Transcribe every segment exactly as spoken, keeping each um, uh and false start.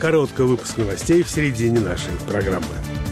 короткий выпуск новостей в середине нашей программы.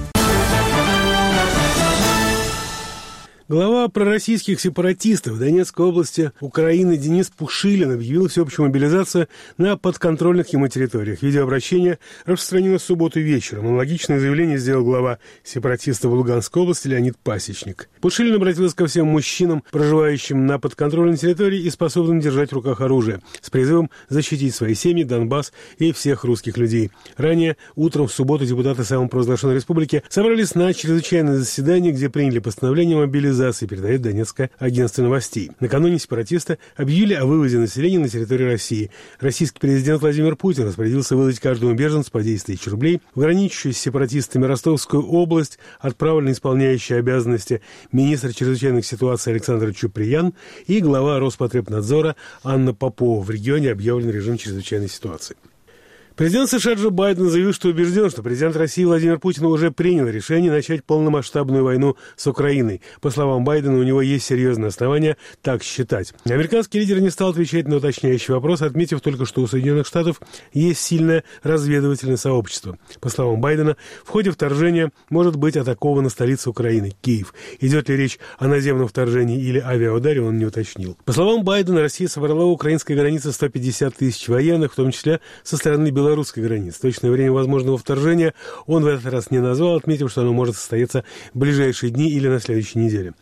Глава пророссийских сепаратистов Донецкой области Украины Денис Пушилин объявил всеобщую мобилизацию на подконтрольных ему территориях. Видеообращение распространилось в субботу вечером. Аналогичное заявление сделал глава сепаратистов в Луганской области Леонид Пасечник. Пушилин обратился ко всем мужчинам, проживающим на подконтрольной территории и способным держать в руках оружие, с призывом защитить свои семьи, Донбасс и всех русских людей. Ранее утром в субботу депутаты самопровозглашенной республики собрались на чрезвычайное заседание, где приняли постановление о мобилизации, передает Донецкое агентство новостей. Накануне сепаратисты объявили о вывозе населения на территорию России. Российский президент Владимир Путин распорядился выдать каждому беженцу по десять тысяч рублей. В граничащую с сепаратистами Ростовскую область отправлен исполняющий обязанности министр чрезвычайных ситуаций Александр Чуприян и глава Роспотребнадзора Анна Попова. В регионе объявлен режим чрезвычайной ситуации. Президент США Джо Байден заявил, что убежден, что президент России Владимир Путин уже принял решение начать полномасштабную войну с Украиной. По словам Байдена, у него есть серьезные основания так считать. Американский лидер не стал отвечать на уточняющий вопрос, отметив только, что у Соединенных Штатов есть сильное разведывательное сообщество. По словам Байдена, в ходе вторжения может быть атакована столица Украины – Киев. Идет ли речь о наземном вторжении или авиаударе, он не уточнил. По словам Байдена, Россия собрала у украинской границы сто пятьдесят тысяч военных, в том числе со стороны Беларуси. Белорусской границы. Точное время возможного вторжения он в этот раз не назвал, отметив, что оно может состояться в ближайшие дни или на следующей неделе.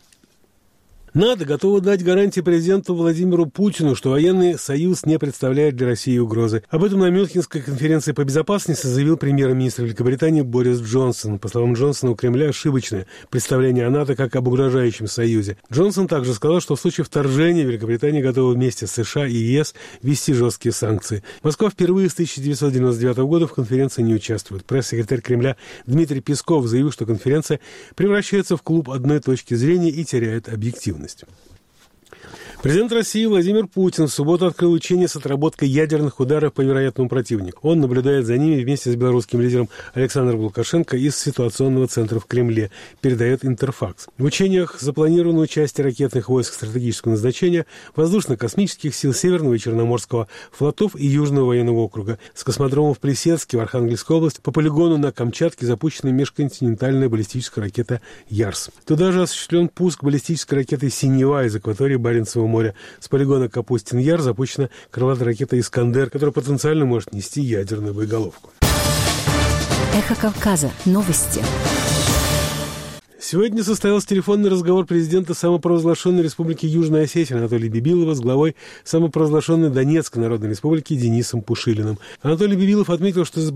НАТО готово дать гарантии президенту Владимиру Путину, что военный союз не представляет для России угрозы. Об этом на Мюнхенской конференции по безопасности заявил премьер-министр Великобритании Борис Джонсон. По словам Джонсона, у Кремля ошибочное представление о НАТО как об угрожающем союзе. Джонсон также сказал, что в случае вторжения Великобритания готова вместе с США и ЕС ввести жесткие санкции. Москва впервые с тысяча девятьсот девяносто девятого года в конференции не участвует. Пресс-секретарь Кремля Дмитрий Песков заявил, что конференция превращается в клуб одной точки зрения и теряет объективность. Президент России Владимир Путин в субботу открыл учение с отработкой ядерных ударов по вероятному противнику. Он наблюдает за ними вместе с белорусским лидером Александром Лукашенко из ситуационного центра в Кремле, передает Интерфакс. В учениях запланировано участие ракетных войск стратегического назначения, воздушно-космических сил Северного и Черноморского флотов и Южного военного округа. С космодрома в Плесецке в Архангельской области по полигону на Камчатке запущена межконтинентальная баллистическая ракета «Ярс». Туда же осуществлен пуск баллистической ракеты «Синева» из акватории Баренцевого моря. С полигона Капустин-Яр запущена крылатая ракета «Искандер», которая потенциально может нести ядерную боеголовку. Эхо Кавказа. Новости. Сегодня состоялся телефонный разговор президента самопровозглашенной республики Южная Осетия Анатолия Бибилова с главой самопровозглашенной Донецкой Народной Республики Денисом Пушилиным. Анатолий Бибилов отметил, что